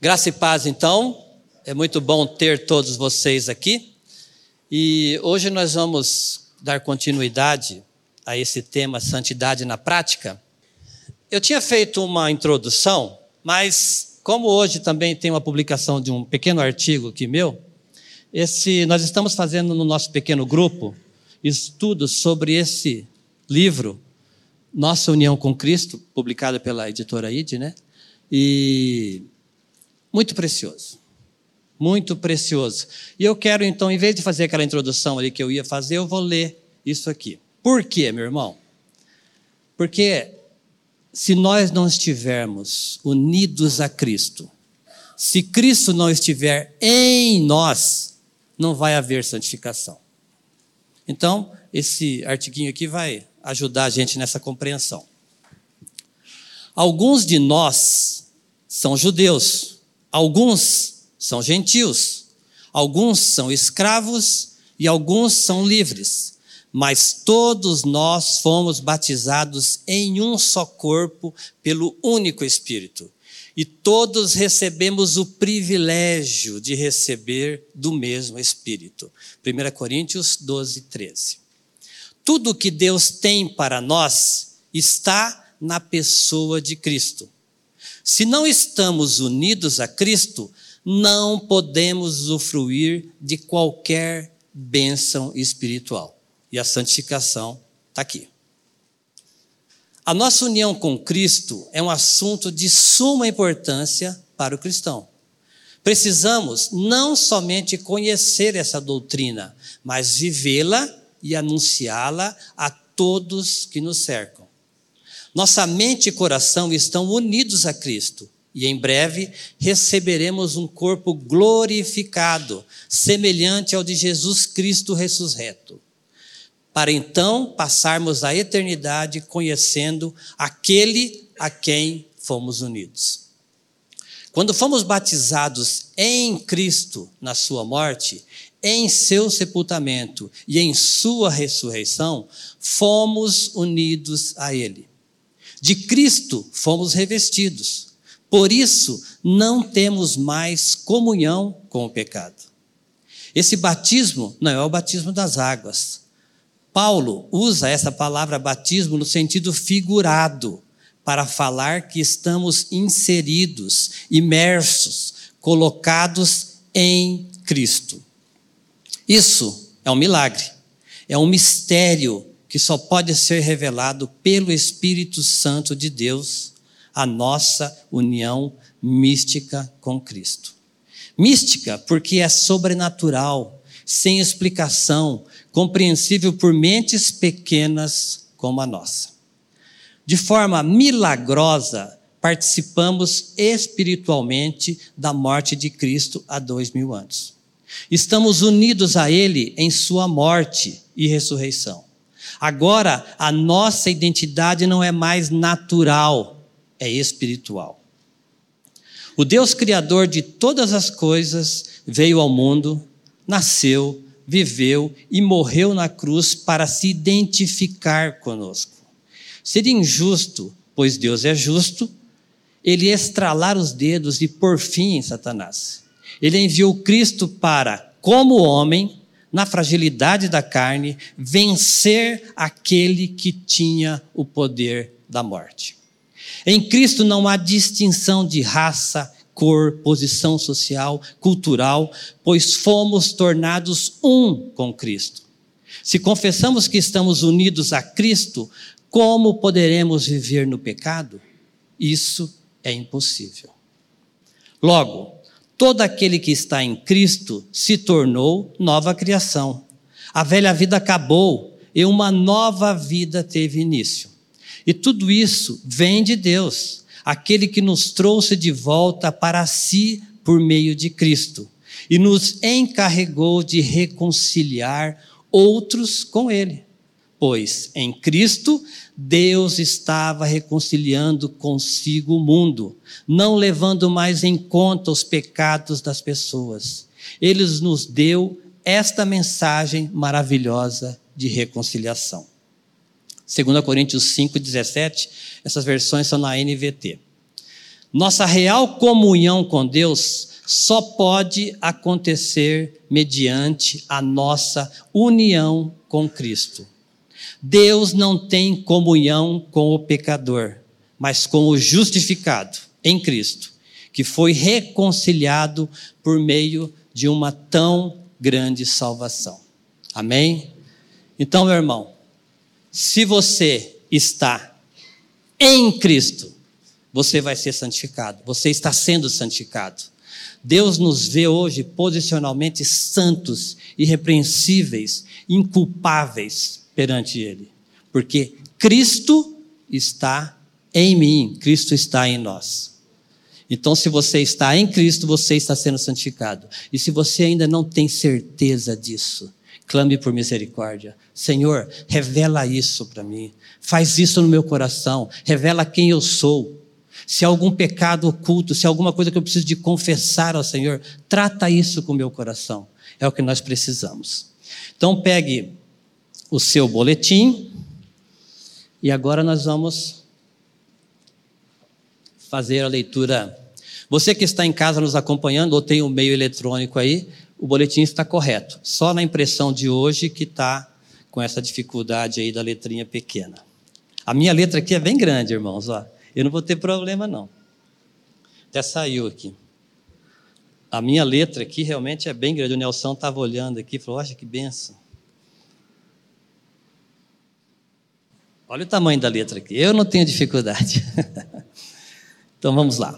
Graça e paz, então. É muito bom ter todos vocês aqui. E hoje nós vamos dar continuidade a esse tema Santidade na Prática. Eu tinha feito uma introdução, mas como hoje também tem uma publicação de um pequeno artigo aqui meu, nós estamos fazendo no nosso pequeno grupo estudos sobre esse livro, Nossa União com Cristo, publicado pela editora ID, né? E muito precioso. Muito precioso. E eu quero, então, em vez de fazer aquela introdução ali que eu ia fazer, eu vou ler isso aqui. Por quê, meu irmão? Porque se nós não estivermos unidos a Cristo, se Cristo não estiver em nós, não vai haver santificação. Então, esse artiguinho aqui vai ajudar a gente nessa compreensão. Alguns de nós são judeus, alguns são gentios, alguns são escravos e alguns são livres, mas todos nós fomos batizados em um só corpo pelo único Espírito, e todos recebemos o privilégio de receber do mesmo Espírito. 1 Coríntios 12, 13. Tudo que Deus tem para nós está na pessoa de Cristo. Se não estamos unidos a Cristo, não podemos usufruir de qualquer bênção espiritual. E a santificação está aqui. A nossa união com Cristo é um assunto de suma importância para o cristão. Precisamos não somente conhecer essa doutrina, mas vivê-la e anunciá-la a todos que nos cercam. Nossa mente e coração estão unidos a Cristo e em breve receberemos um corpo glorificado, semelhante ao de Jesus Cristo ressurreto, para então passarmos a eternidade conhecendo aquele a quem fomos unidos. Quando fomos batizados em Cristo na sua morte, em seu sepultamento e em sua ressurreição, fomos unidos a Ele. De Cristo fomos revestidos. Por isso, não temos mais comunhão com o pecado. Esse batismo não é o batismo das águas. Paulo usa essa palavra batismo no sentido figurado, para falar que estamos inseridos, imersos, colocados em Cristo. Isso é um milagre, é um mistério que só pode ser revelado pelo Espírito Santo de Deus, a nossa união mística com Cristo. Mística porque é sobrenatural, sem explicação, compreensível por mentes pequenas como a nossa. De forma milagrosa, participamos espiritualmente da morte de Cristo há 2000 anos. Estamos unidos a Ele em sua morte e ressurreição. Agora, a nossa identidade não é mais natural, é espiritual. O Deus Criador de todas as coisas veio ao mundo, nasceu, viveu e morreu na cruz para se identificar conosco. Seria injusto, pois Deus é justo, Ele estralar os dedos e pôr fim em Satanás. Ele enviou Cristo para, como homem, na fragilidade da carne, vencer aquele que tinha o poder da morte. Em Cristo não há distinção de raça, cor, posição social, cultural, pois fomos tornados um com Cristo. Se confessamos que estamos unidos a Cristo, como poderemos viver no pecado? Isso é impossível. Logo, todo aquele que está em Cristo se tornou nova criação. A velha vida acabou e uma nova vida teve início. E tudo isso vem de Deus, aquele que nos trouxe de volta para si por meio de Cristo e nos encarregou de reconciliar outros com Ele. Pois em Cristo, Deus estava reconciliando consigo o mundo, não levando mais em conta os pecados das pessoas. Ele nos deu esta mensagem maravilhosa de reconciliação. 2 Coríntios 5, 17, essas versões são na NVT. Nossa real comunhão com Deus só pode acontecer mediante a nossa união com Cristo. Deus não tem comunhão com o pecador, mas com o justificado em Cristo, que foi reconciliado por meio de uma tão grande salvação. Amém? Então, meu irmão, se você está em Cristo, você vai ser santificado, você está sendo santificado. Deus nos vê hoje posicionalmente santos, irrepreensíveis, inculpáveis perante Ele, porque Cristo está em mim, Cristo está em nós. Então, se você está em Cristo, você está sendo santificado. E se você ainda não tem certeza disso, clame por misericórdia. Senhor, revela isso para mim. Faz isso no meu coração. Revela quem eu sou. Se há algum pecado oculto, se há alguma coisa que eu preciso de confessar ao Senhor, trata isso com o meu coração. É o que nós precisamos. Então, pegue o seu boletim e agora nós vamos fazer a leitura. Você que está em casa nos acompanhando ou tem um meio eletrônico aí, o boletim está correto. Só na impressão de hoje que está com essa dificuldade aí da letrinha pequena. A minha letra aqui é bem grande, irmãos. Ó. Eu não vou ter problema, não. Até saiu aqui. A minha letra aqui realmente é bem grande. O Nelson estava olhando aqui e falou, olha que benção. Olha o tamanho da letra aqui. Eu não tenho dificuldade. Então, vamos lá.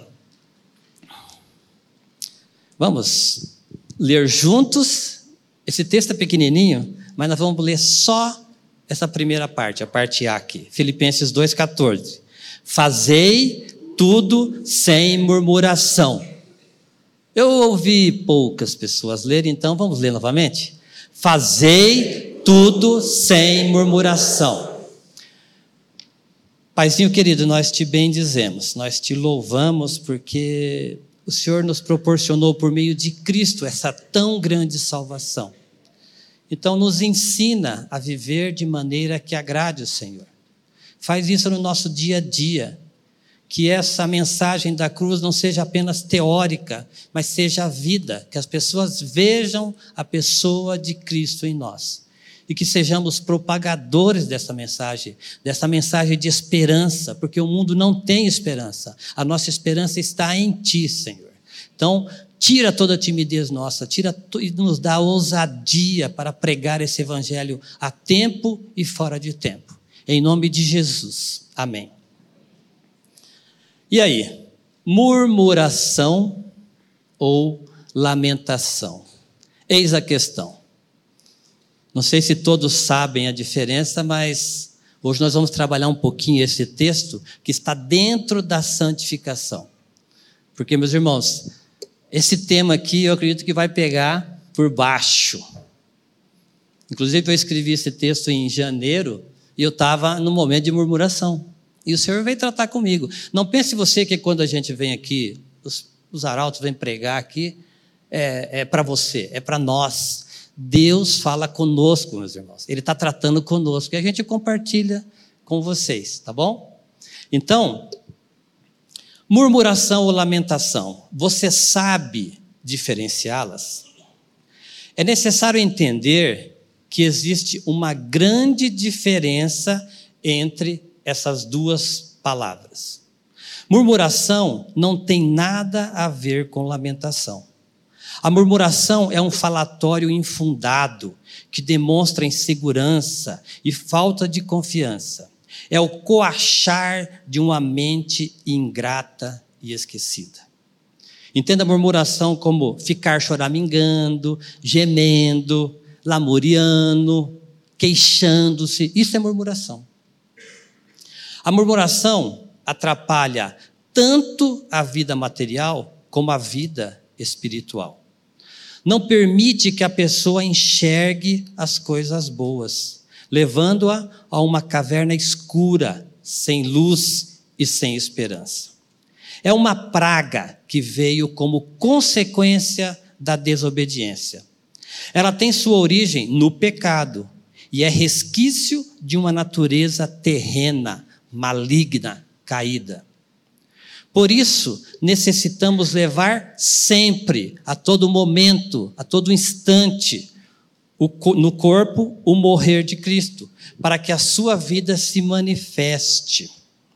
Vamos ler juntos. Esse texto é pequenininho, mas nós vamos ler só essa primeira parte, a parte A aqui. Filipenses 2,14. Fazei tudo sem murmuração. Eu ouvi poucas pessoas lerem, então vamos ler novamente. Fazei tudo sem murmuração. Paizinho querido, nós te bendizemos, nós te louvamos porque o Senhor nos proporcionou por meio de Cristo essa tão grande salvação. Então nos ensina a viver de maneira que agrade o Senhor. Faz isso no nosso dia a dia, que essa mensagem da cruz não seja apenas teórica, mas seja a vida, que as pessoas vejam a pessoa de Cristo em nós. E que sejamos propagadores dessa mensagem de esperança, porque o mundo não tem esperança. A nossa esperança está em Ti, Senhor. Então, tira toda a timidez nossa, e nos dá ousadia para pregar esse evangelho a tempo e fora de tempo. Em nome de Jesus. Amém. E aí? Murmuração ou lamentação? Eis a questão. Não sei se todos sabem a diferença, mas hoje nós vamos trabalhar um pouquinho esse texto que está dentro da santificação. Porque, meus irmãos, esse tema aqui eu acredito que vai pegar por baixo. Inclusive eu escrevi esse texto em janeiro e eu estava no momento de murmuração. E o Senhor veio tratar comigo. Não pense você que quando a gente vem aqui, os arautos vêm pregar aqui, é para você, é para nós. Deus fala conosco, meus irmãos. Ele está tratando conosco e a gente compartilha com vocês, tá bom? Então, murmuração ou lamentação, você sabe diferenciá-las? É necessário entender que existe uma grande diferença entre essas duas palavras. Murmuração não tem nada a ver com lamentação. A murmuração é um falatório infundado que demonstra insegurança e falta de confiança. É o coachar de uma mente ingrata e esquecida. Entenda a murmuração como ficar choramingando, gemendo, lamuriando, queixando-se. Isso é murmuração. A murmuração atrapalha tanto a vida material como a vida espiritual. Não permite que a pessoa enxergue as coisas boas, levando-a a uma caverna escura, sem luz e sem esperança. É uma praga que veio como consequência da desobediência. Ela tem sua origem no pecado e é resquício de uma natureza terrena, maligna, caída. Por isso, necessitamos levar sempre, a todo momento, a todo instante, no corpo, o morrer de Cristo, para que a sua vida se manifeste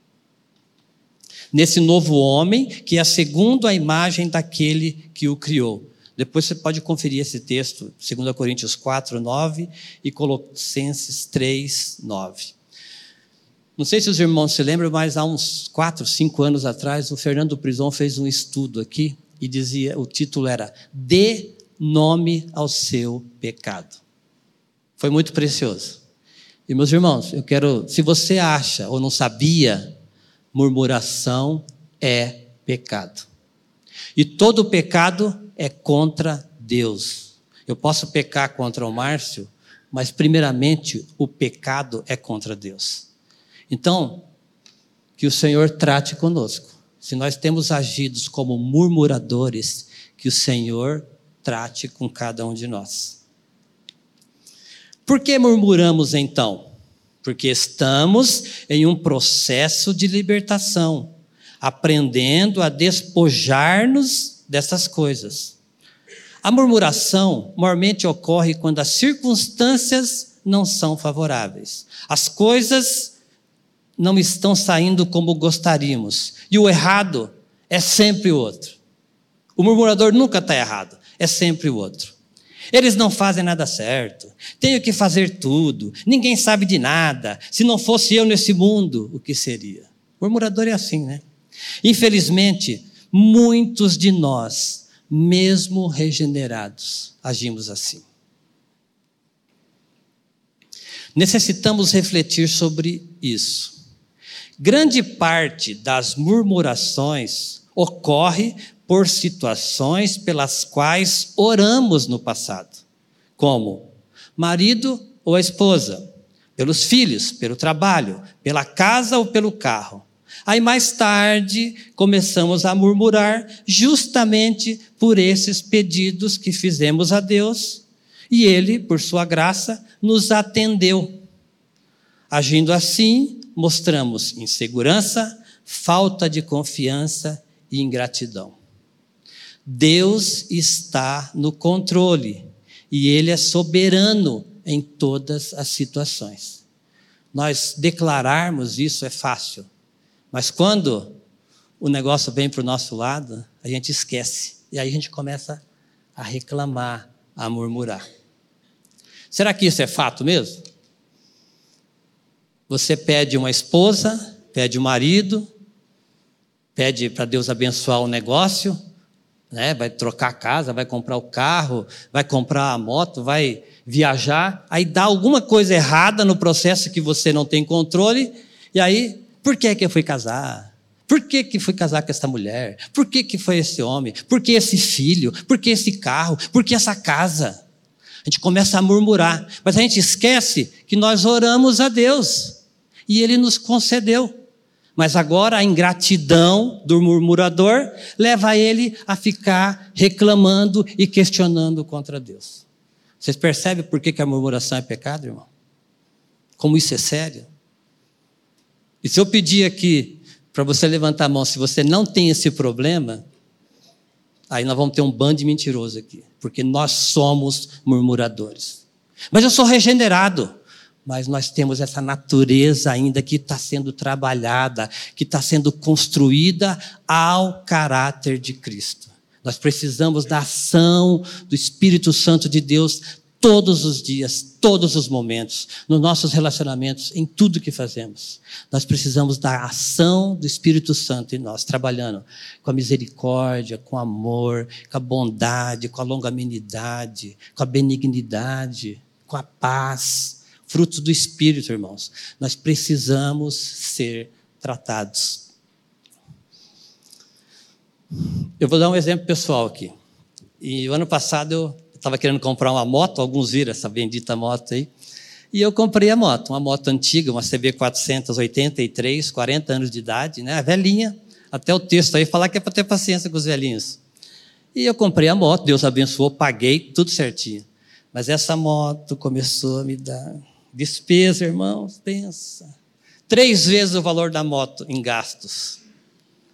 nesse novo homem, que é segundo a imagem daquele que o criou. Depois você pode conferir esse texto, 2 Coríntios 4, 9 e Colossenses 3, 9. Não sei se os irmãos se lembram, mas há uns 4, 5 anos atrás, o Fernando Prison fez um estudo aqui e dizia, o título era Dê nome ao seu pecado. Foi muito precioso. E meus irmãos, eu quero, se você acha ou não sabia, murmuração é pecado. E todo pecado é contra Deus. Eu posso pecar contra o Márcio, mas primeiramente o pecado é contra Deus. Então, que o Senhor trate conosco. Se nós temos agido como murmuradores, que o Senhor trate com cada um de nós. Por que murmuramos então? Porque estamos em um processo de libertação, aprendendo a despojar-nos dessas coisas. A murmuração normalmente ocorre quando as circunstâncias não são favoráveis. As coisas não estão saindo como gostaríamos. E o errado é sempre o outro. O murmurador nunca está errado, é sempre o outro. Eles não fazem nada certo, tenho que fazer tudo, ninguém sabe de nada, se não fosse eu nesse mundo, o que seria? O murmurador é assim, né? Infelizmente, muitos de nós, mesmo regenerados, agimos assim. Necessitamos refletir sobre isso. Grande parte das murmurações ocorre por situações pelas quais oramos no passado, como marido ou a esposa, pelos filhos, pelo trabalho, pela casa ou pelo carro. Aí mais tarde começamos a murmurar justamente por esses pedidos que fizemos a Deus e Ele, por sua graça, nos atendeu. Agindo assim, mostramos insegurança, falta de confiança e ingratidão. Deus está no controle e Ele é soberano em todas as situações. Nós declararmos isso é fácil, mas quando o negócio vem para o nosso lado, a gente esquece e aí a gente começa a reclamar, a murmurar. Será que isso é fato mesmo? Você pede uma esposa, pede um marido, pede para Deus abençoar o negócio, né? Vai trocar a casa, vai comprar o carro, vai comprar a moto, vai viajar, aí dá alguma coisa errada no processo que você não tem controle, e aí, por que eu fui casar? Por que fui casar com essa mulher? Por que foi esse homem? Por que esse filho? Por que esse carro? Por que essa casa? A gente começa a murmurar, mas a gente esquece que nós oramos a Deus, e Ele nos concedeu. Mas agora a ingratidão do murmurador leva ele a ficar reclamando e questionando contra Deus. Vocês percebem por que a murmuração é pecado, irmão? Como isso é sério? E se eu pedir aqui para você levantar a mão, se você não tem esse problema, aí nós vamos ter um bando de mentiroso aqui, porque nós somos murmuradores. Mas eu sou regenerado. Mas nós temos essa natureza ainda que está sendo trabalhada, que está sendo construída ao caráter de Cristo. Nós precisamos da ação do Espírito Santo de Deus todos os dias, todos os momentos, nos nossos relacionamentos, em tudo que fazemos. Nós precisamos da ação do Espírito Santo em nós, trabalhando com a misericórdia, com o amor, com a bondade, com a longanimidade, com a benignidade, com a paz. Frutos do Espírito, irmãos. Nós precisamos ser tratados. Eu vou dar um exemplo pessoal aqui. E o ano passado eu estava querendo comprar uma moto, alguns viram essa bendita moto aí, e eu comprei a moto, uma moto antiga, uma CB483, 40 anos de idade, né? A velhinha, até o texto aí falar que é para ter paciência com os velhinhos. E eu comprei a moto, Deus abençoou, paguei, tudo certinho. Mas essa moto começou a me dar despesa, irmãos, pensa. 3 vezes o valor da moto em gastos.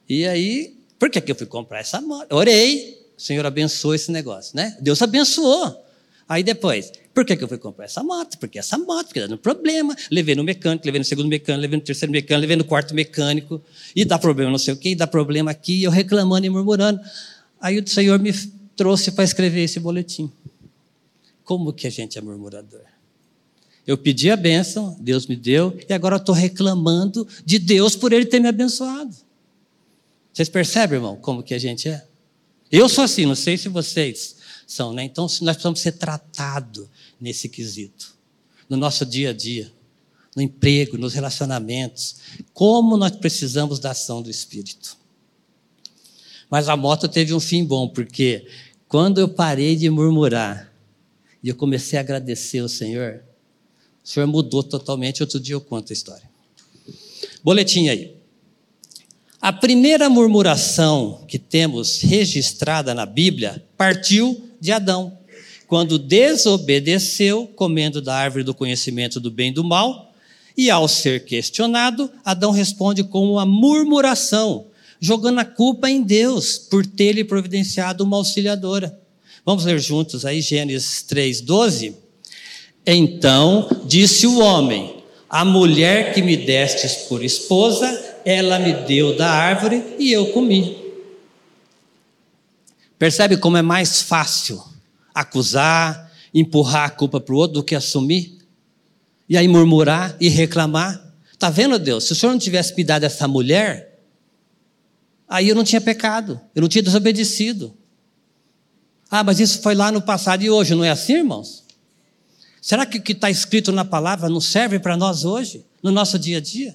E aí, por que eu fui comprar essa moto? Orei, o Senhor abençoou esse negócio, né? Deus abençoou. Aí depois, por que eu fui comprar essa moto? Porque essa moto, porque dando problema. Levei no mecânico, levei no segundo mecânico, levei no terceiro mecânico, levei no quarto mecânico. E dá problema não sei o quê, e dá problema aqui, e eu reclamando e murmurando. Aí o Senhor me trouxe para escrever esse boletim. Como que a gente é murmurador? Eu pedi a bênção, Deus me deu, e agora eu estou reclamando de Deus por Ele ter me abençoado. Vocês percebem, irmão, como que a gente é? Eu sou assim, não sei se vocês são, né? Então, nós precisamos ser tratados nesse quesito. No nosso dia a dia, no emprego, nos relacionamentos. Como nós precisamos da ação do Espírito. Mas a moto teve um fim bom, porque quando eu parei de murmurar e eu comecei a agradecer ao Senhor, o Senhor mudou totalmente. Outro dia eu conto a história. Boletim aí. A primeira murmuração que temos registrada na Bíblia partiu de Adão, quando desobedeceu, comendo da árvore do conhecimento do bem e do mal, e ao ser questionado, Adão responde com uma murmuração, jogando a culpa em Deus por ter lhe providenciado uma auxiliadora. Vamos ler juntos aí Gênesis 3:12? Então disse o homem: a mulher que me destes por esposa, ela me deu da árvore e eu comi. Percebe como é mais fácil acusar, empurrar a culpa para o outro do que assumir? E aí murmurar e reclamar? Está vendo, Deus? Se o Senhor não tivesse me dado essa mulher, aí eu não tinha pecado, eu não tinha desobedecido. Ah, mas isso foi lá no passado e hoje, não é assim, irmãos? Será que o que está escrito na palavra não serve para nós hoje, no nosso dia a dia?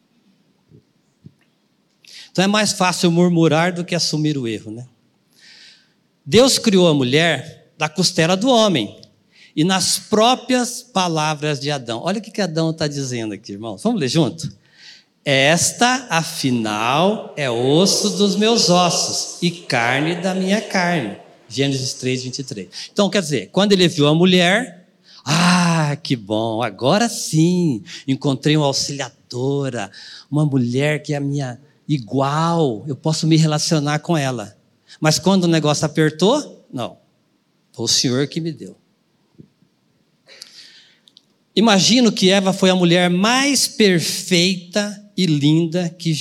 Então é mais fácil murmurar do que assumir o erro, né? Deus criou a mulher da costela do homem e nas próprias palavras de Adão. Olha o que Adão está dizendo aqui, irmãos. Vamos ler junto? Esta, afinal, é osso dos meus ossos e carne da minha carne. Gênesis 3:23. Então, quer dizer, quando ele viu a mulher, que bom, agora sim, encontrei uma auxiliadora, uma mulher que é a minha igual, eu posso me relacionar com ela. Mas quando o negócio apertou, não, foi o Senhor que me deu. Imagino que Eva foi a mulher mais perfeita e linda que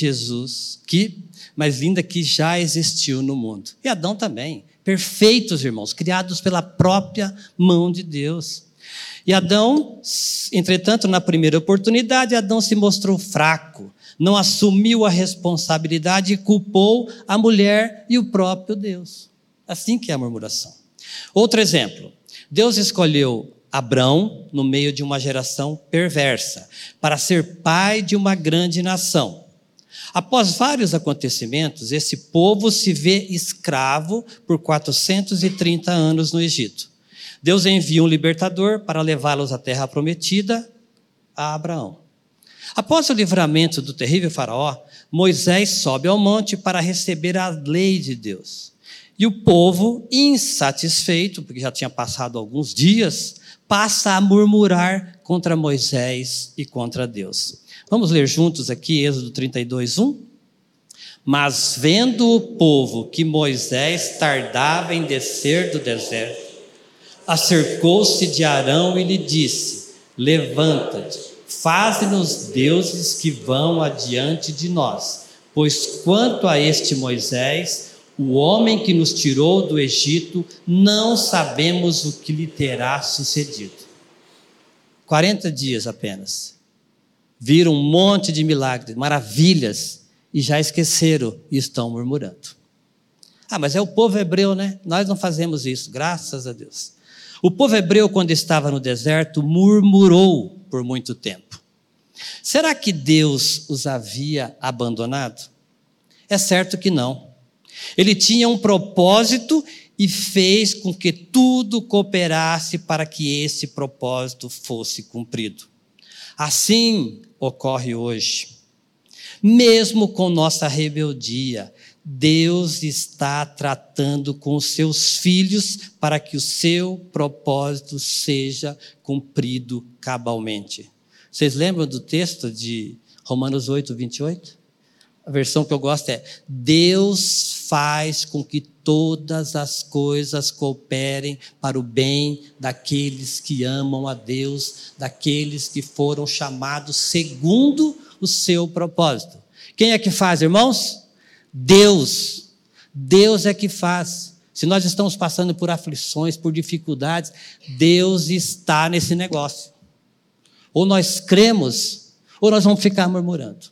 mais linda que já existiu no mundo. E Adão também. Perfeitos, irmãos, criados pela própria mão de Deus. E Adão, entretanto, na primeira oportunidade, Adão se mostrou fraco, não assumiu a responsabilidade e culpou a mulher e o próprio Deus. Assim que é a murmuração. Outro exemplo, Deus escolheu Abrão no meio de uma geração perversa, para ser pai de uma grande nação. Após vários acontecimentos, esse povo se vê escravo por 430 anos no Egito. Deus envia um libertador para levá-los à terra prometida, a Abraão. Após o livramento do terrível faraó, Moisés sobe ao monte para receber a lei de Deus. E o povo, insatisfeito, porque já tinha passado alguns dias, passa a murmurar contra Moisés e contra Deus. Vamos ler juntos aqui Êxodo 32:1? Mas vendo o povo que Moisés tardava em descer do deserto, acercou-se de Arão e lhe disse: levanta-te, faze-nos deuses que vão adiante de nós, pois quanto a este Moisés, o homem que nos tirou do Egito, não sabemos o que lhe terá sucedido. 40 dias apenas. Viram um monte de milagres, maravilhas, e já esqueceram e estão murmurando. Mas é o povo hebreu, né? Nós não fazemos isso, graças a Deus. O povo hebreu, quando estava no deserto, murmurou por muito tempo. Será que Deus os havia abandonado? É certo que não. Ele tinha um propósito e fez com que tudo cooperasse para que esse propósito fosse cumprido. Assim ocorre hoje. Mesmo com nossa rebeldia, Deus está tratando com os seus filhos para que o seu propósito seja cumprido cabalmente. Vocês lembram do texto de Romanos 8:28? A versão que eu gosto é: Deus faz com que todas as coisas cooperem para o bem daqueles que amam a Deus, daqueles que foram chamados segundo o seu propósito. Quem é que faz, irmãos? Deus. Deus é que faz. Se nós estamos passando por aflições, por dificuldades, Deus está nesse negócio. Ou nós cremos, ou nós vamos ficar murmurando.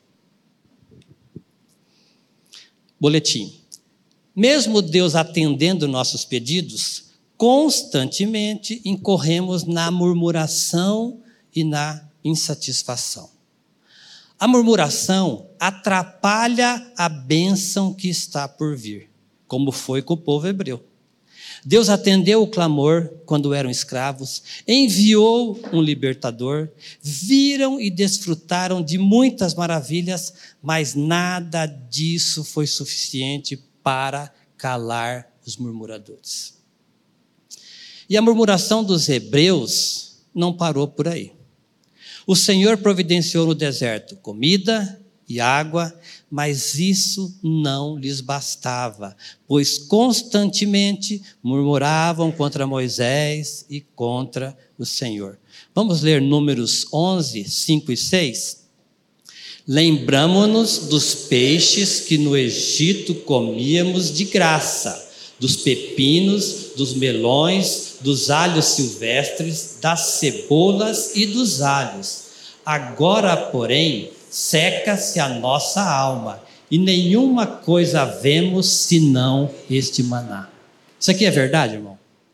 Boletim. Mesmo Deus atendendo nossos pedidos, constantemente incorremos na murmuração e na insatisfação. A murmuração atrapalha a bênção que está por vir, como foi com o povo hebreu. Deus atendeu o clamor quando eram escravos, enviou um libertador, viram e desfrutaram de muitas maravilhas, mas nada disso foi suficiente para calar os murmuradores. E a murmuração dos hebreus não parou por aí. O Senhor providenciou no deserto comida e água, mas isso não lhes bastava, pois constantemente murmuravam contra Moisés e contra o Senhor. Vamos ler Números 11, 5 e 6? Lembramo-nos dos peixes que no Egito comíamos de graça, dos pepinos, dos melões, dos alhos silvestres, das cebolas e dos alhos. Agora, porém, seca-se a nossa alma, e nenhuma coisa vemos senão este maná. Isso aqui é verdade, irmão?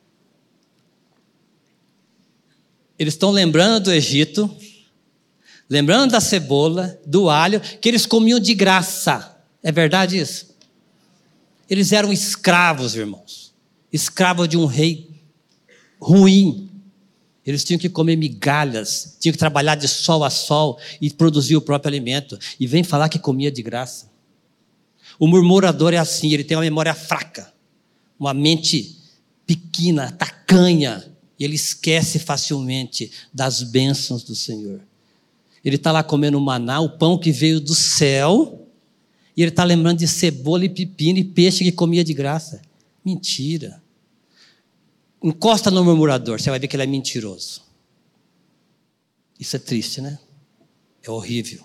Eles estão lembrando do Egito, lembrando da cebola, do alho, que eles comiam de graça. É verdade isso? Eles eram escravos, irmãos. Escravos de um rei ruim. Eles tinham que comer migalhas, tinham que trabalhar de sol a sol e produzir o próprio alimento. E vem falar que comia de graça. O murmurador é assim, ele tem uma memória fraca, uma mente pequena, tacanha, e ele esquece facilmente das bênçãos do Senhor. Ele está lá comendo maná, o pão que veio do céu, e ele está lembrando de cebola e pepino e peixe que comia de graça. Mentira. Encosta no murmurador, você vai ver que ele é mentiroso. Isso é triste, né? É horrível.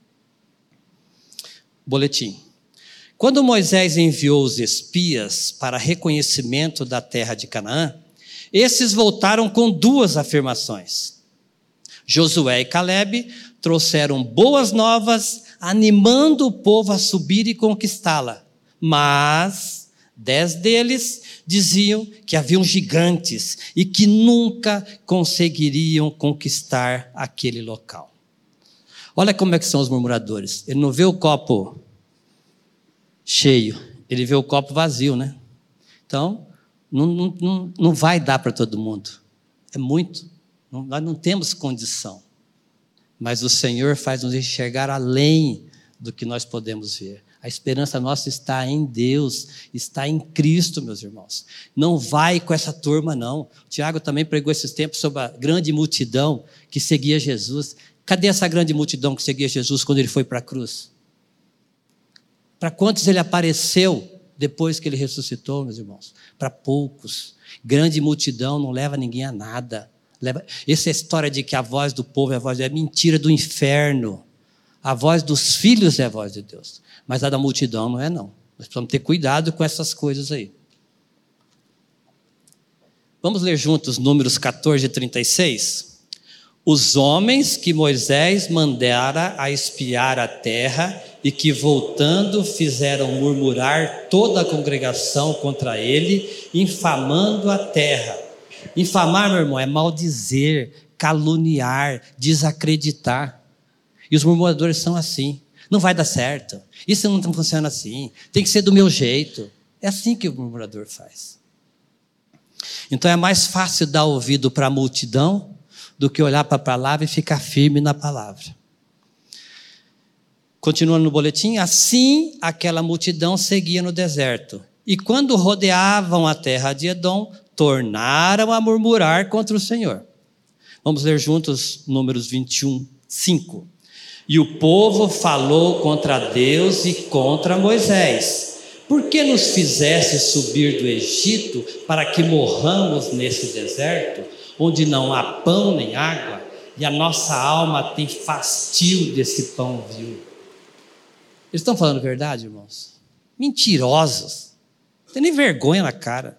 Boletim. Quando Moisés enviou os espias para reconhecimento da terra de Canaã, esses voltaram com duas afirmações. Josué e Calebe trouxeram boas novas, animando o povo a subir e conquistá-la. Mas 10 deles diziam que haviam gigantes e que nunca conseguiriam conquistar aquele local. Olha como é que são os murmuradores. Ele não vê o copo cheio, ele vê o copo vazio, né? Então, não vai dar para todo mundo. É muito. Nós não temos condição. Mas o Senhor faz nos enxergar além do que nós podemos ver. A esperança nossa está em Deus, está em Cristo, meus irmãos. Não vai com essa turma, não. O Tiago também pregou esses tempos sobre a grande multidão que seguia Jesus. Cadê essa grande multidão que seguia Jesus quando ele foi para a cruz? Para quantos ele apareceu depois que ele ressuscitou, meus irmãos? Para poucos. Grande multidão não leva ninguém a nada. Essa história de que a voz do povo é a voz de Deus é mentira do inferno. A voz dos filhos é a voz de Deus. Mas a da multidão não é, não. Nós precisamos ter cuidado com essas coisas aí. Vamos ler juntos Números 14, 36? Os homens que Moisés mandara a espiar a terra e que, voltando, fizeram murmurar toda a congregação contra ele, infamando a terra. Infamar, meu irmão, é maldizer, caluniar, desacreditar. E os murmuradores são assim. Não vai dar certo. Isso não funciona assim. Tem que ser do meu jeito. É assim que o murmurador faz. Então é mais fácil dar ouvido para a multidão do que olhar para a palavra e ficar firme na palavra. Continuando no boletim, assim aquela multidão seguia no deserto. E quando rodeavam a terra de Edom, tornaram a murmurar contra o Senhor. Vamos ler juntos Números 21, 5. E o povo falou contra Deus e contra Moisés: por que nos fizeste subir do Egito para que morramos nesse deserto, onde não há pão nem água, e a nossa alma tem fastio desse pão vil? Eles estão falando verdade, irmãos? Mentirosos, não tem nem vergonha na cara.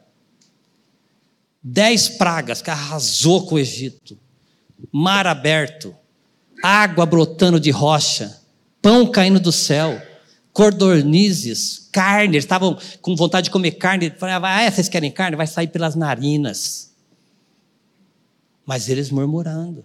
10 pragas que arrasou com o Egito, mar aberto, água brotando de rocha, pão caindo do céu, codornizes, carne. Eles estavam com vontade de comer carne. Falavam: vocês querem carne? Vai sair pelas narinas. Mas eles murmurando.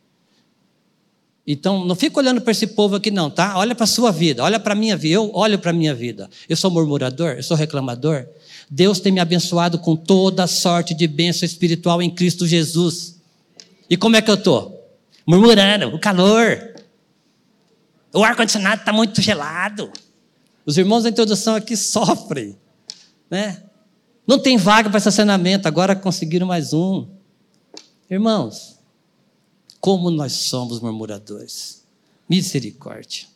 Então, não fica olhando para esse povo aqui não, tá? Olha para a sua vida, olha para a minha vida. Eu olho para a minha vida. Eu sou murmurador? Eu sou reclamador? Deus tem me abençoado com toda sorte de bênção espiritual em Cristo Jesus. E como é que eu estou? Murmurando, o calor. O ar-condicionado está muito gelado. Os irmãos da introdução aqui sofrem, né? Não tem vaga para estacionamento, agora conseguiram mais um. Irmãos, como nós somos murmuradores. Misericórdia.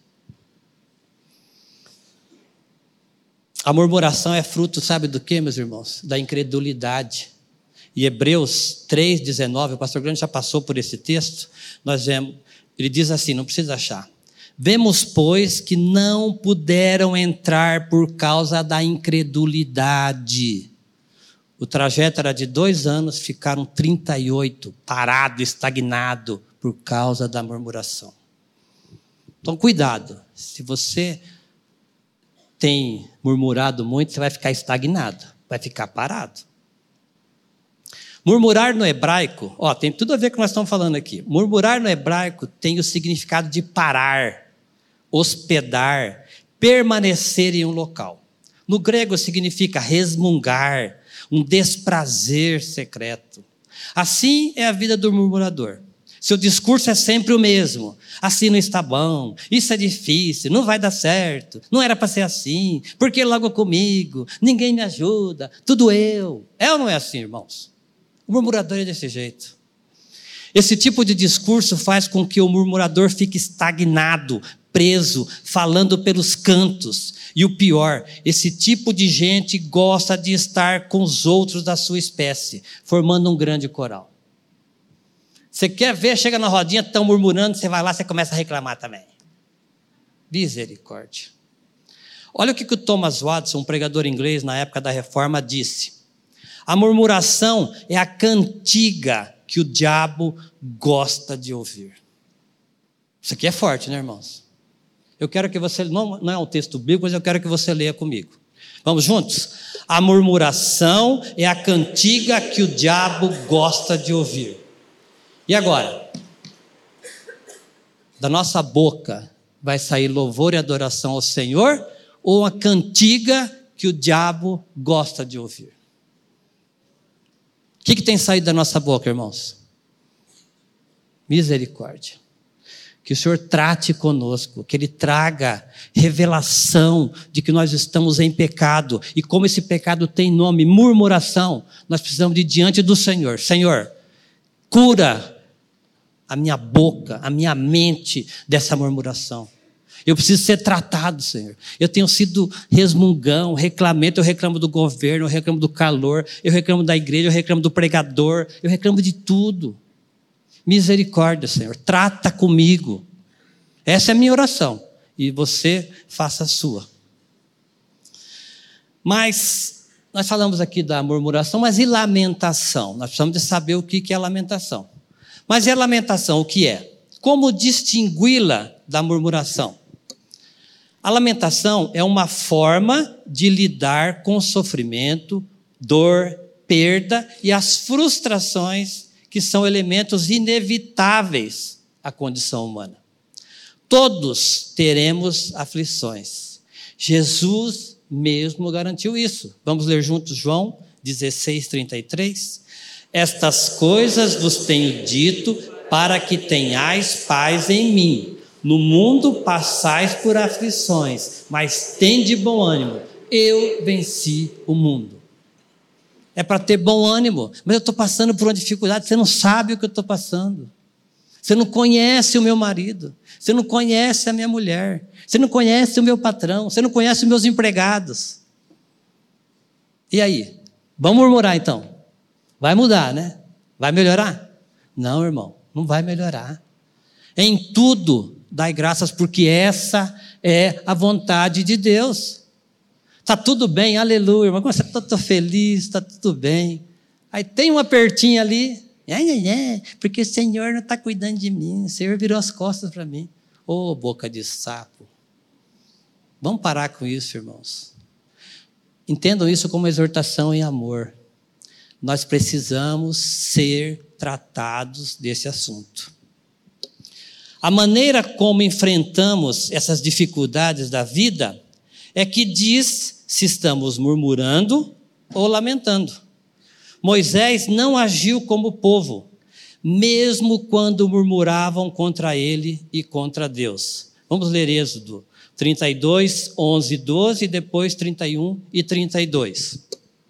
A murmuração é fruto, sabe do que, meus irmãos? Da incredulidade. E Hebreus 3,19, o pastor Grande já passou por esse texto, nós vemos, ele diz assim, não precisa achar. Vemos, pois, que não puderam entrar por causa da incredulidade. O trajeto era de 2 anos, ficaram 38, parado, estagnado, por causa da murmuração. Então, cuidado, se você tem murmurado muito, você vai ficar estagnado, vai ficar parado. Murmurar no hebraico, tem tudo a ver com o que nós estamos falando aqui. Murmurar no hebraico tem o significado de parar, hospedar, permanecer em um local. No grego significa resmungar, um desprazer secreto. Assim é a vida do murmurador. Seu discurso é sempre o mesmo. Assim não está bom, isso é difícil, não vai dar certo, não era para ser assim, porque logo comigo, ninguém me ajuda, tudo eu. É ou não é assim, irmãos? O murmurador é desse jeito. Esse tipo de discurso faz com que o murmurador fique estagnado, preso, falando pelos cantos. E o pior, esse tipo de gente gosta de estar com os outros da sua espécie, formando um grande coral. Você quer ver, chega na rodinha, estão murmurando, você vai lá, você começa a reclamar também. Misericórdia. Olha o que o Thomas Watson, um pregador inglês na época da Reforma, disse. A murmuração é a cantiga que o diabo gosta de ouvir. Isso aqui é forte, né, irmãos? Eu quero que você, não é um texto bíblico, mas eu quero que você leia comigo. Vamos juntos? A murmuração é a cantiga que o diabo gosta de ouvir. E agora? Da nossa boca vai sair louvor e adoração ao Senhor ou a cantiga que o diabo gosta de ouvir? O que tem saído da nossa boca, irmãos? Misericórdia. Que o Senhor trate conosco, que Ele traga revelação de que nós estamos em pecado. E como esse pecado tem nome, murmuração, nós precisamos de ir diante do Senhor. Senhor, cura a minha boca, a minha mente dessa murmuração. Eu preciso ser tratado, Senhor. Eu tenho sido resmungão, reclamento, eu reclamo do governo, eu reclamo do calor, eu reclamo da igreja, eu reclamo do pregador, eu reclamo de tudo. Misericórdia, Senhor, trata comigo. Essa é a minha oração. E você faça a sua. Mas, nós falamos aqui da murmuração, mas e lamentação? Nós precisamos de saber o que é lamentação. Mas e a lamentação, o que é? Como distingui-la da murmuração? A lamentação é uma forma de lidar com o sofrimento, dor, perda e as frustrações que são elementos inevitáveis à condição humana. Todos teremos aflições. Jesus mesmo garantiu isso. Vamos ler juntos João 16:33. Estas coisas vos tenho dito para que tenhais paz em mim. No mundo passais por aflições, mas tende bom ânimo. Eu venci o mundo. É para ter bom ânimo, mas eu estou passando por uma dificuldade, você não sabe o que eu estou passando. Você não conhece o meu marido. Você não conhece a minha mulher. Você não conhece o meu patrão. Você não conhece os meus empregados. E aí? Vamos murmurar então? Vai mudar, né? Vai melhorar? Não, irmão, não vai melhorar. Em tudo, dai graças, porque essa é a vontade de Deus. Está tudo bem, aleluia, irmão. Como você está feliz, está tudo bem. Aí tem um apertinho ali, porque o Senhor não está cuidando de mim, o Senhor virou as costas para mim. Ô, boca de sapo. Vamos parar com isso, irmãos. Entendam isso como exortação em amor. Nós precisamos ser tratados desse assunto. A maneira como enfrentamos essas dificuldades da vida é que diz se estamos murmurando ou lamentando. Moisés não agiu como o povo, mesmo quando murmuravam contra ele e contra Deus. Vamos ler Êxodo 32, 11 e 12, e depois 31 e 32.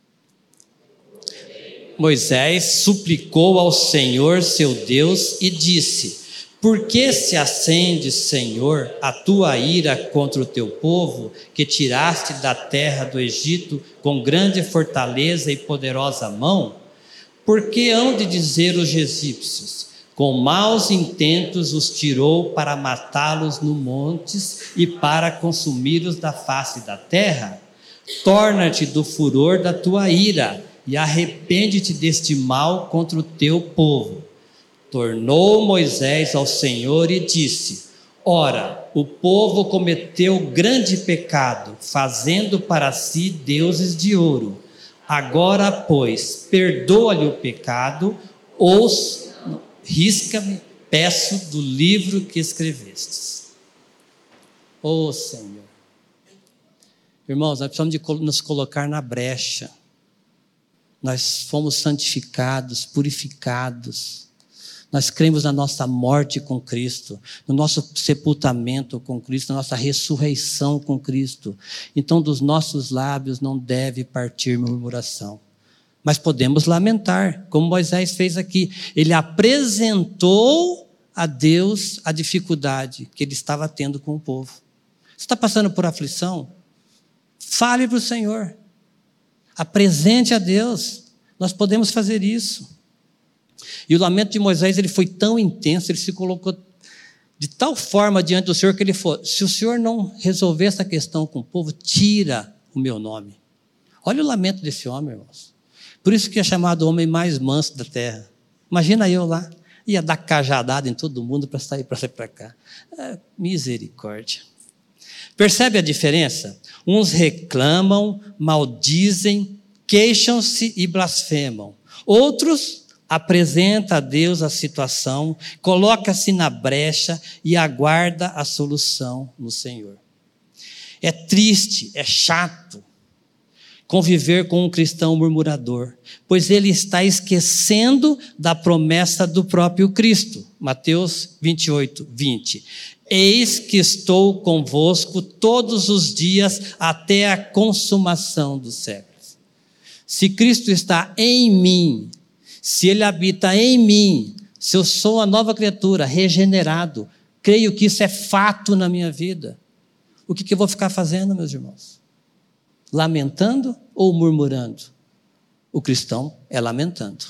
Moisés suplicou ao Senhor, seu Deus, e disse: por que se acende, Senhor, a tua ira contra o teu povo, que tiraste da terra do Egito com grande fortaleza e poderosa mão? Por que hão de dizer os egípcios: com maus intentos os tirou para matá-los nos montes e para consumi-los da face da terra? Torna-te do furor da tua ira e arrepende-te deste mal contra o teu povo. Tornou Moisés ao Senhor e disse: ora, o povo cometeu grande pecado, fazendo para si deuses de ouro. Agora, pois, perdoa-lhe o pecado, ou risca-me, peço, do livro que escrevestes. Ó Senhor. Irmãos, nós precisamos de nos colocar na brecha. Nós fomos santificados, purificados. Nós cremos na nossa morte com Cristo, no nosso sepultamento com Cristo, na nossa ressurreição com Cristo. Então, dos nossos lábios não deve partir murmuração. Mas podemos lamentar, como Moisés fez aqui. Ele apresentou a Deus a dificuldade que ele estava tendo com o povo. Você está passando por aflição? Fale para o Senhor. Apresente a Deus. Nós podemos fazer isso. E o lamento de Moisés, ele foi tão intenso, ele se colocou de tal forma diante do Senhor que ele falou: se o Senhor não resolver essa questão com o povo, tira o meu nome. Olha o lamento desse homem, irmãos. Por isso que é chamado o homem mais manso da terra. Imagina eu lá, ia dar cajadada em todo mundo para sair para cá. Misericórdia. Percebe a diferença? Uns reclamam, maldizem, queixam-se e blasfemam. Outros apresenta a Deus a situação, coloca-se na brecha e aguarda a solução no Senhor. É triste, é chato conviver com um cristão murmurador, pois ele está esquecendo da promessa do próprio Cristo. Mateus 28, 20. Eis que estou convosco todos os dias até a consumação dos séculos. Se Cristo está em mim, se Ele habita em mim, se eu sou uma nova criatura, regenerado, creio que isso é fato na minha vida. O que eu vou ficar fazendo, meus irmãos? Lamentando ou murmurando? O cristão é lamentando.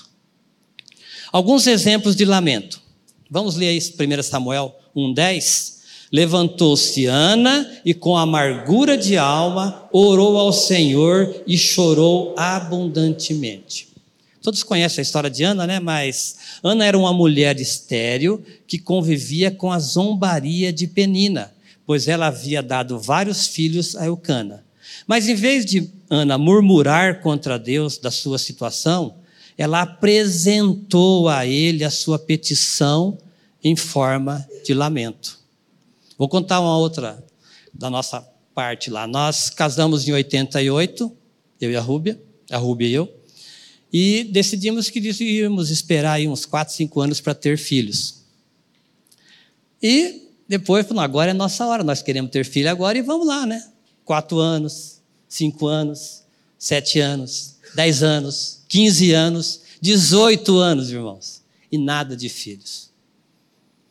Alguns exemplos de lamento. Vamos ler aí 1 Samuel 1:10. Levantou-se Ana e com amargura de alma orou ao Senhor e chorou abundantemente. Todos conhecem a história de Ana, né? Mas Ana era uma mulher estéril que convivia com a zombaria de Penina, pois ela havia dado vários filhos a Eucana. Mas em vez de Ana murmurar contra Deus da sua situação, ela apresentou a ele a sua petição em forma de lamento. Vou contar uma outra da nossa parte lá. Nós casamos em 88, eu e a Rúbia e eu, e decidimos que íamos esperar aí uns 4, 5 anos para ter filhos. E depois, agora é a nossa hora, nós queremos ter filho agora e vamos lá, né? 4 anos, 5 anos, 7 anos, 10 anos, 15 anos, 18 anos, irmãos, e nada de filhos.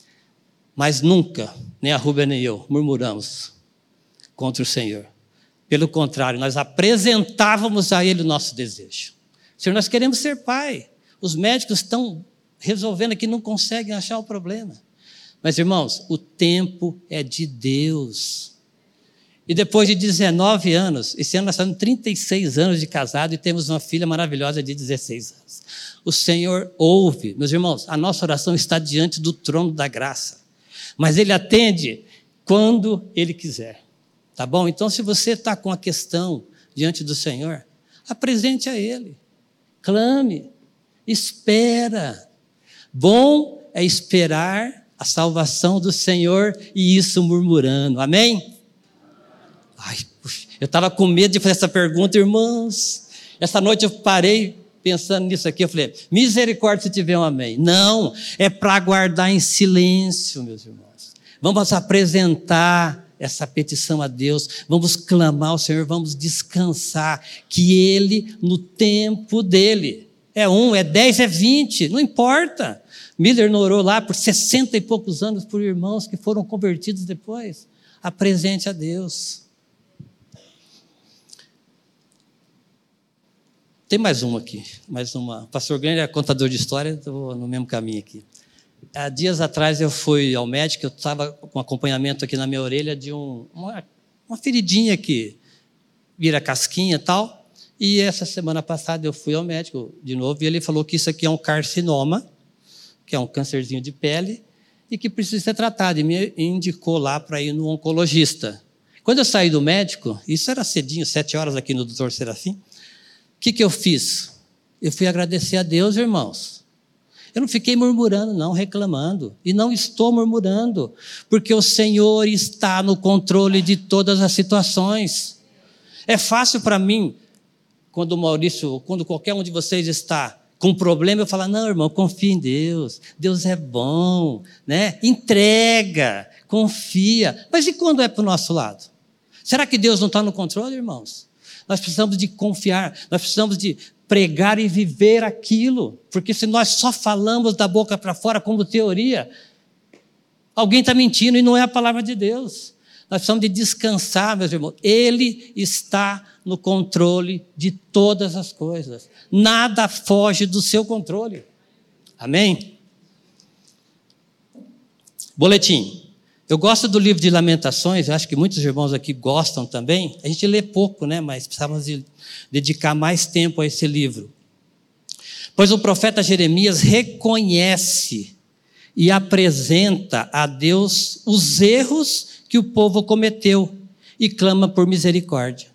Mas nunca, nem a Rúbia nem eu, murmuramos contra o Senhor. Pelo contrário, nós apresentávamos a Ele o nosso desejo. Senhor, nós queremos ser pai. Os médicos estão resolvendo aqui, não conseguem achar o problema. Mas, irmãos, o tempo é de Deus. E depois de 19 anos, esse ano nós estamos 36 anos de casado e temos uma filha maravilhosa de 16 anos. O Senhor ouve. Meus irmãos, a nossa oração está diante do trono da graça. Mas Ele atende quando Ele quiser. Tá bom? Então, se você está com a questão diante do Senhor, apresente a Ele. Clame. Espera. Bom é esperar a salvação do Senhor e isso murmurando. Amém? Ai, puxa, eu estava com medo de fazer essa pergunta, irmãos. Essa noite eu parei pensando nisso aqui. Eu falei, misericórdia se tiver um amém. Não, é para aguardar em silêncio, meus irmãos. Vamos apresentar essa petição a Deus. Vamos clamar ao Senhor, vamos descansar. Que Ele, no tempo dEle, é 1, é 10, é 20, não importa. Miller orou lá por 60 e poucos anos por irmãos que foram convertidos depois. Apresente a Deus. Tem mais uma aqui, mais uma. O pastor Grande é contador de história, estou no mesmo caminho aqui. Há dias atrás eu fui ao médico, eu estava com acompanhamento aqui na minha orelha de uma feridinha que vira casquinha e tal. E essa semana passada eu fui ao médico de novo e ele falou que isso aqui é um carcinoma, que é um câncerzinho de pele e que precisa ser tratado. E me indicou lá para ir no oncologista. Quando eu saí do médico, isso era cedinho, 7 horas aqui no Dr. Serafim, o que eu fiz? Eu fui agradecer a Deus, irmãos. Eu não fiquei murmurando, não, reclamando. E não estou murmurando, porque o Senhor está no controle de todas as situações. É fácil para mim, quando o Maurício, quando qualquer um de vocês está com um problema, eu falo, não, irmão, confia em Deus. Deus é bom, né? Entrega, confia. Mas e quando é para o nosso lado? Será que Deus não está no controle, irmãos? Nós precisamos de confiar, nós precisamos de pregar e viver aquilo, porque se nós só falamos da boca para fora como teoria, alguém está mentindo e não é a palavra de Deus. Nós precisamos de descansar, meus irmãos. Ele está no controle de todas as coisas. Nada foge do seu controle. Amém? Boletim. Eu gosto do livro de Lamentações, eu acho que muitos irmãos aqui gostam também. A gente lê pouco, né? Mas precisamos de dedicar mais tempo a esse livro. Pois o profeta Jeremias reconhece e apresenta a Deus os erros que o povo cometeu e clama por misericórdia.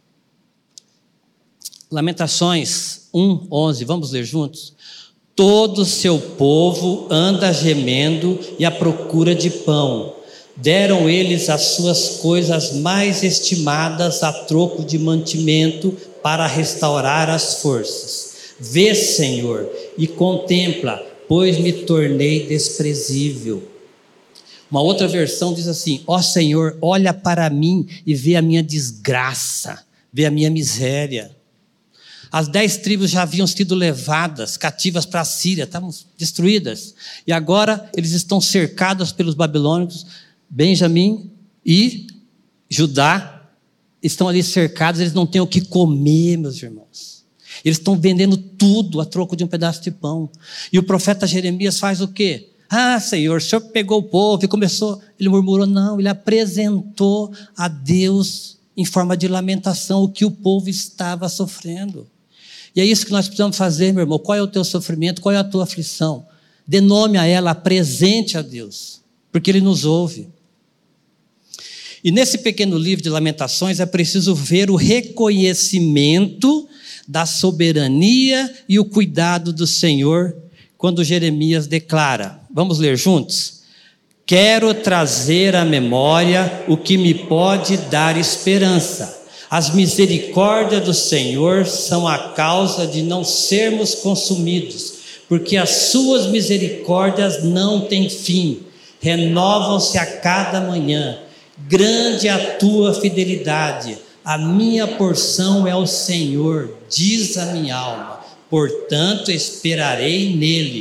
Lamentações 1:11, vamos ler juntos? Todo o seu povo anda gemendo e à procura de pão. Deram eles as suas coisas mais estimadas a troco de mantimento para restaurar as forças. Vê, Senhor, e contempla, pois me tornei desprezível. Uma outra versão diz assim, ó Senhor, olha para mim e vê a minha desgraça, vê a minha miséria. As 10 tribos já haviam sido levadas cativas para a Síria, estavam destruídas. E agora eles estão cercados pelos babilônicos. Benjamim e Judá estão ali cercados, eles não têm o que comer, meus irmãos. Eles estão vendendo tudo a troco de um pedaço de pão. E o profeta Jeremias faz o quê? Ah, Senhor, o Senhor pegou o povo e começou, ele murmurou, não, ele apresentou a Deus em forma de lamentação o que o povo estava sofrendo. E é isso que nós precisamos fazer, meu irmão. Qual é o teu sofrimento? Qual é a tua aflição? Dê nome a ela, apresente a Deus, porque Ele nos ouve. E nesse pequeno livro de Lamentações é preciso ver o reconhecimento da soberania e o cuidado do Senhor, quando Jeremias declara, vamos ler juntos? Quero trazer à memória o que me pode dar esperança. As misericórdias do Senhor são a causa de não sermos consumidos, porque as suas misericórdias não têm fim, renovam-se a cada manhã. Grande é a tua fidelidade, a minha porção é o Senhor, diz a minha alma, portanto esperarei nele.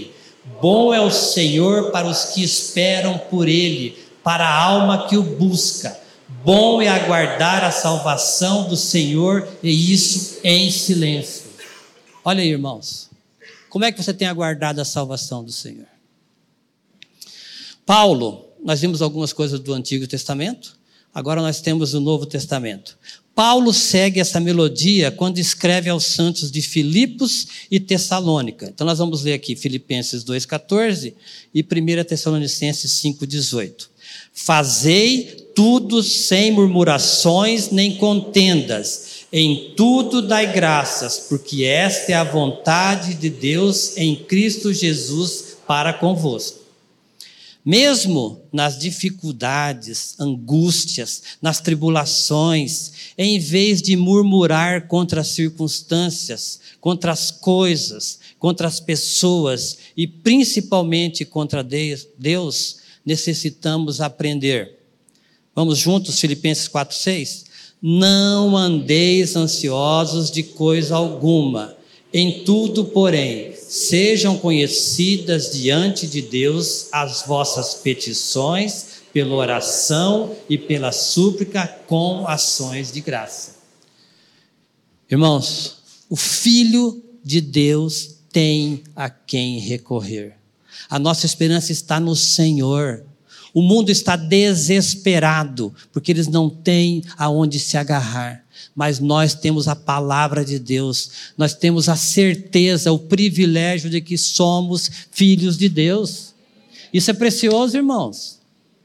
Bom é o Senhor para os que esperam por Ele, para a alma que o busca. Bom é aguardar a salvação do Senhor, e isso em silêncio. Olha aí, irmãos, como é que você tem aguardado a salvação do Senhor? Paulo, nós vimos algumas coisas do Antigo Testamento, agora nós temos o Novo Testamento. Paulo segue essa melodia quando escreve aos santos de Filipos e Tessalônica. Então nós vamos ler aqui Filipenses 2,14 e 1 Tessalonicenses 5,18. Fazei tudo sem murmurações nem contendas, em tudo dai graças, porque esta é a vontade de Deus em Cristo Jesus para convosco. Mesmo nas dificuldades, angústias, nas tribulações, em vez de murmurar contra as circunstâncias, contra as coisas, contra as pessoas e principalmente contra Deus, necessitamos aprender. Vamos juntos, Filipenses 4,6? Não andeis ansiosos de coisa alguma. Em tudo, porém, sejam conhecidas diante de Deus as vossas petições, pela oração e pela súplica com ações de graça. Irmãos, o Filho de Deus tem a quem recorrer. A nossa esperança está no Senhor. O mundo está desesperado, porque eles não têm aonde se agarrar. Mas nós temos a palavra de Deus, nós temos a certeza, o privilégio de que somos filhos de Deus. Isso é precioso, irmãos.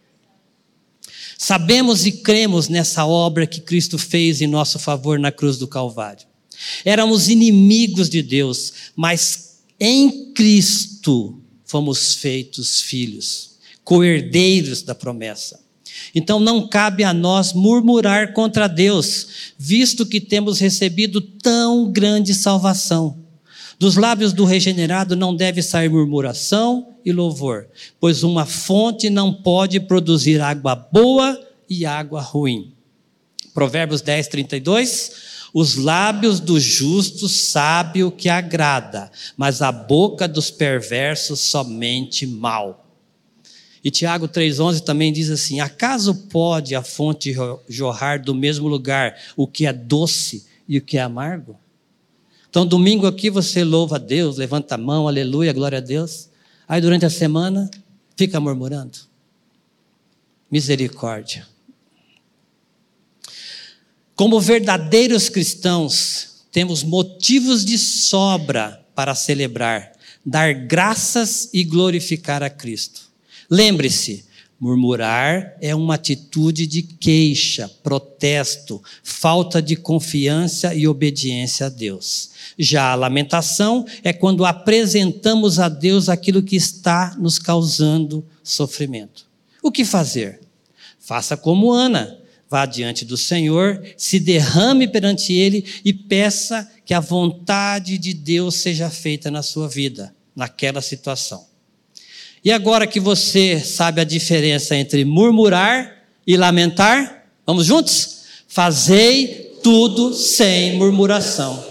Sabemos e cremos nessa obra que Cristo fez em nosso favor na cruz do Calvário. Éramos inimigos de Deus, mas em Cristo fomos feitos filhos, co-herdeiros da promessa. Então não cabe a nós murmurar contra Deus, visto que temos recebido tão grande salvação. Dos lábios do regenerado não deve sair murmuração e louvor, pois uma fonte não pode produzir água boa e água ruim. Provérbios 10, 32. Os lábios do justo sabem o que agrada, mas a boca dos perversos somente mal. E Tiago 3,11 também diz assim: acaso pode a fonte jorrar do mesmo lugar o que é doce e o que é amargo? Então domingo aqui você louva a Deus, levanta a mão, aleluia, glória a Deus. Aí durante a semana fica murmurando. Misericórdia. Como verdadeiros cristãos, temos motivos de sobra para celebrar, dar graças e glorificar a Cristo. Lembre-se, murmurar é uma atitude de queixa, protesto, falta de confiança e obediência a Deus. Já a lamentação é quando apresentamos a Deus aquilo que está nos causando sofrimento. O que fazer? Faça como Ana. Vá diante do Senhor, se derrame perante Ele e peça que a vontade de Deus seja feita na sua vida, naquela situação. E agora que você sabe a diferença entre murmurar e lamentar, vamos juntos? Fazei tudo sem murmuração.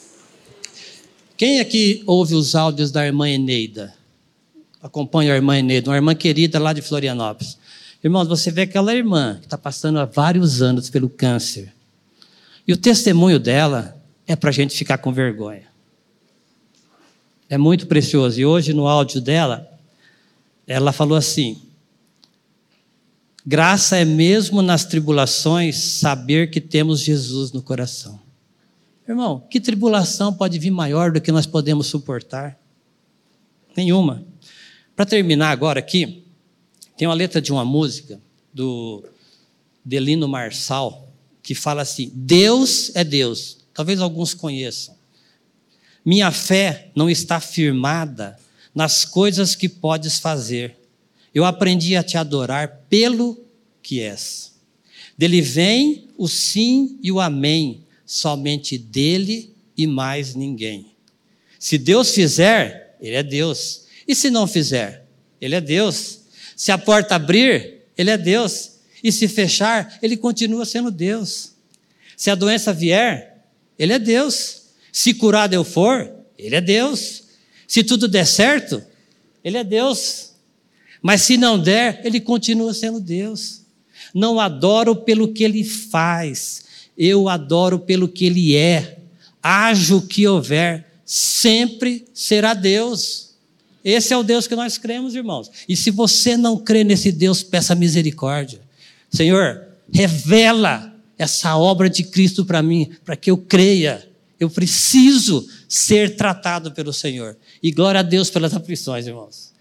Quem aqui ouve os áudios da irmã Eneida? Acompanha a irmã Eneida, uma irmã querida lá de Florianópolis. Irmãos, você vê aquela irmã que está passando há vários anos pelo câncer. E o testemunho dela é para a gente ficar com vergonha. É muito precioso. E hoje no áudio dela, ela falou assim: graça é mesmo nas tribulações saber que temos Jesus no coração. Irmão, que tribulação pode vir maior do que nós podemos suportar? Nenhuma. Para terminar agora aqui, tem uma letra de uma música do Delino Marçal que fala assim: Deus é Deus. Talvez alguns conheçam. Minha fé não está firmada nas coisas que podes fazer. Eu aprendi a te adorar pelo que és. Dele vem o sim e o amém, somente dele e mais ninguém. Se Deus fizer, ele é Deus. E se não fizer, ele é Deus. Se a porta abrir, ele é Deus. E se fechar, ele continua sendo Deus. Se a doença vier, ele é Deus. Se curado eu for, ele é Deus. Se tudo der certo, Ele é Deus. Mas se não der, Ele continua sendo Deus. Não adoro pelo que Ele faz, eu adoro pelo que Ele é. Haja o que houver, sempre será Deus. Esse é o Deus que nós cremos, irmãos. E se você não crê nesse Deus, peça misericórdia. Senhor, revela essa obra de Cristo para mim, para que eu creia. Eu preciso ser tratado pelo Senhor. E glória a Deus pelas aflições, irmãos.